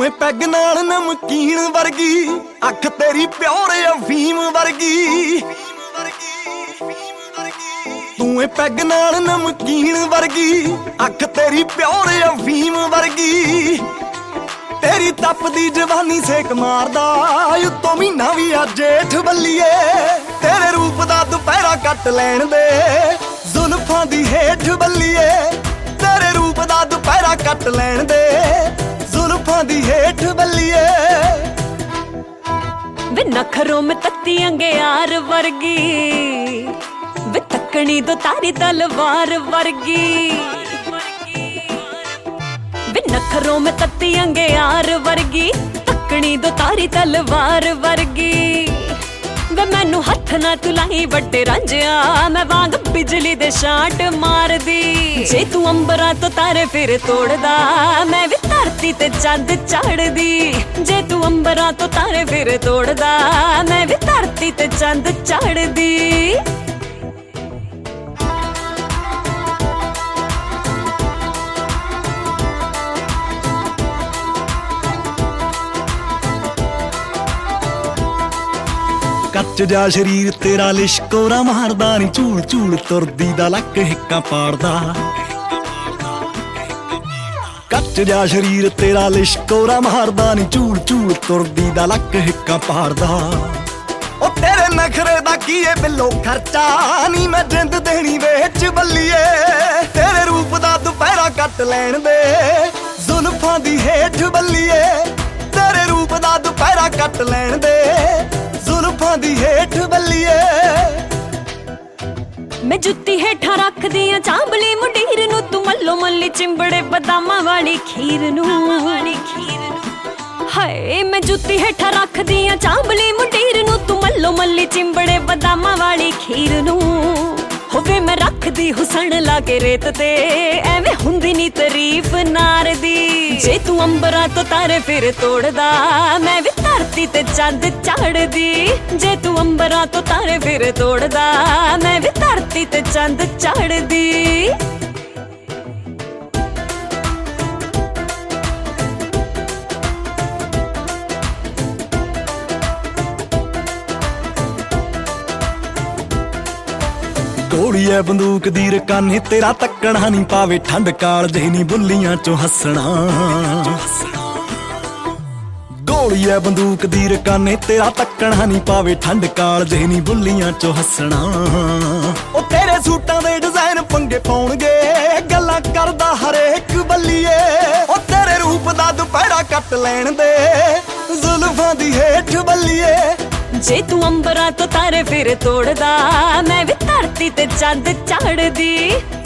ਤੂੰ ਏ ਪੈਗ ਨਾਲ ਨਮਕੀਨ ਵਰਗੀ, ਅੱਖ ਤੇਰੀ ਪਿਓਰ ਅਫੀਮ ਵਰਗੀ। ਤੂੰ ਏ ਪੈਗ ਨਾਲ ਨਮਕੀਨ ਵਰਗੀ, ਅੱਖ ਤੇਰੀ ਪਿਓਰ ਅਫੀਮ ਵਰਗੀ। ਤੇਰੀ ਤਪਦੀ ਜਵਾਨੀ ਸੇਕ ਮਾਰਦਾ, ਉੱਤੋਂ ਮਹੀਨਾ ਵੀ ਆ ਜੇਠ ਬੱਲੀਏ। ਤੇਰੇ ਰੂਪ ਦਾ ਦੁਪਹਿਰਾ ਕੱਟ ਲੈਣ ਦੇ, ਜ਼ੁਲਫਾਂ ਦੀ ਹੇਠ ਬੱਲੀਏ। ਤੇਰੇ ਰੂਪ ਦਾ ਦੁਪਹਿਰਾ ਕੱਟ ਲੈਣ ਦੇ, ਜ਼ੁਲਫਾਂ ਦੀ ਹੇਠ ਬੱਲੀਏ। ਵੇ ਨਖਰੋਂ ਮੈਂ ਤੱਤੀ ਅੰਗਿਆਰ ਵਰਗੀ, ਵੇ ਤੱਕਣੀ ਦੋ ਤਾਰੀ ਤਲਵਾਰ ਵਰਗੀ। ਵੇ ਨਖਰੋਂ ਮੈਂ ਤੱਤੀ ਅੰਗਿਆਰ ਵਰਗੀ, ਤੱਕਣੀ ਦੋ ਤਾਰੀ ਤਲਵਾਰ ਵਰਗੀ। ਵੇ ਮੈਨੂੰ ਹੱਥ ਨਾ ਤੂੰ ਲਾਈ ਵੱਡੇ ਰਾਂਝਿਆ, ਮੈਂ ਵਾਂਗ ਬਿਜਲੀ ਦੇ ਸ਼ਾਟ ਮਾਰਦੀ। ਜੇ ਤੂੰ ਅੰਬਰਾਂ ਤੋਂ ਤਾਰੇ ਫਿਰ ਤੋੜਦਾ, ਮੈਂ ਵੀ ਧਰਤੀ ਤੇ ਚੰਦ ਚਾੜਦੀ। ਜੇ ਤੂੰ ਅੰਬਰਾਂ ਤੋਂ ਤਾਰੇ ਫਿਰ ਤੋੜਦਾ, ਮੈਂ ਵੀ ਧਰਤੀ ਤੇ ਚੰਦ ਚਾੜਦੀ। ਕੱਚ ਜਾ ਸ਼ਰੀਰ ਤੇਰਾ ਲਿਸ਼ਕੋਰਾ ਮਾਰਦਾ ਨੀ, ਝੂਲ ਝੂਲ ਤੁਰਦੀ ਦਾ ਲੱਕ ਹਿੱਕਾਂ ਪਾੜਦਾ। ਕੱਚ ਜਾ ਸ਼ਰੀਰ ਤੇਰਾ ਲਿਸ਼ਕੋਰਾ ਮਾਰਦਾ ਨੀ, ਝੂਲ ਝੂਲ ਤੁਰਦੀ ਦਾ ਲੱਕ ਹਿੱਕਾਂ ਪਾੜਦਾ। ਉਹ ਤੇਰੇ ਨਖਰੇ ਦਾ ਕੀ ਏ ਬਿੱਲੋ ਖਰਚਾ, ਨੀ ਮੈਂ ਜਿੰਦ ਦੇਣੀ ਵੇਚ ਬੱਲੀਏ। ਤੇਰੇ ਰੂਪ ਦਾ ਦੁਪਹਿਰਾ ਕੱਟ ਲੈਣ ਦੇ, ਜ਼ੁਲਫਾਂ ਦੀ ਹੇਠ ਬੱਲੀਏ। ਤੇਰੇ ਰੂਪ ਦਾ ਦੁਪਹਿਰਾ ਕੱਟ ਲੈਣ ਦੇ, ਜ਼ੁਲਫਾਂ ਦੀ ਹੇਠ ਬੱਲੀਏ। ਮੈਂ ਜੁੱਤੀ ਹੇਠਾਂ ਰੱਖਦੀ ਆ ਚਾਂਬਲੀ ਮੁੰਡੀਰ ਨੂੰ, ਤੂੰ ਮੱਲੋ ਮੱਲੀ ਚਿੰਬੜੇ ਬਦਾਮਾਂ ਵਾਲੀ ਖੀਰ ਨੂੰ। ਹਾਏ ਮੈਂ ਜੁੱਤੀ ਹੇਠਾਂ ਰੱਖਦੀ ਆ ਚਾਂਬਲੀ ਮੁੰਡੀਰ ਨੂੰ, ਤੂੰ ਮੱਲੋ ਮੱਲੀ ਚਿੰਬੜੇ ਬਦਾਮਾਂ ਵਾਲੀ ਖੀਰ ਨੂੰ। ਹੋਵੇ ਮੈਂ ਰੱਖਦੀ ਹੁਸਨ ਲਾ ਕੇ ਰੇਤ ਤੇ, ਐਵੇਂ ਹੁੰਦੀ ਨੀ ਤਾਰੀਫ ਨਾਰ ਦੀ। ਜੇ ਤੂੰ ਅੰਬਰਾਂ ਤੋਂ ਤਾਰੇ ਫਿਰ ਤੋੜਦਾ, ਮੈਂ ਵੀ ਧਰਤੀ ਤੇ ਚੰਦ ਚਾੜਦੀ। ਜੇ ਤੂੰ ਅੰਬਰਾਂ ਤੋਂ ਤਾਰੇ ਫਿਰ ਤੋੜਦਾ, ਮੈਂ ਵੀ ਧਰਤੀ ਤੇ ਚੰਦ ਚਾੜਦੀ। ਗੋਲੀ ਐ ਬੰਦੂਕ ਦੀ ਰਕਾਨੇ, ਤੇਰਾ ਤੱਕਣਾ ਨੀ ਪਾਵੇ ਠੰਡ ਕਾਲ ਜਿਹੀ ਨੀ ਬੁੱਲੀਆਂ ਚੋਂ ਹੱਸਣਾ। ਗੋਲੀ ਐ ਬੰਦੂਕ ਦੀ ਰਕਾਨੇ, ਤੇਰਾ ਤੱਕਣਾ ਨੀ ਪਾਵੇ ਠੰਡ ਕਾਲ ਜਿਹੀ ਨੀ ਬੁੱਲੀਆਂ ਚੋਂ ਹੱਸਣਾ। ਉਹ ਤੇਰੇ ਸੂਟਾਂ ਦੇ ਡਿਜ਼ਾਈਨ ਪੰਗੇ ਪਾਉਣਗੇ, ਗੱਲਾਂ ਕਰਦਾ ਹਰੇਕ ਬੱਲੀਏ। ਉਹ ਤੇਰੇ ਰੂਪ ਦਾ ਦੁਪਹਿਰਾ ਕੱਟ ਲੈਣ ਦੇ, ਜ਼ੁਲਫਾਂ ਦੀ ਹੇਠ ਬੱਲੀਏ। ਜੇ ਤੂੰ ਅੰਬਰਾਂ ਤੋਂ ਤਾਰੇ ਫਿਰ ਤੋੜਦਾ, ਮੈਂ ਵੀ ਧਰਤੀ ਤੇ ਚੰਦ ਚਾੜਦੀ।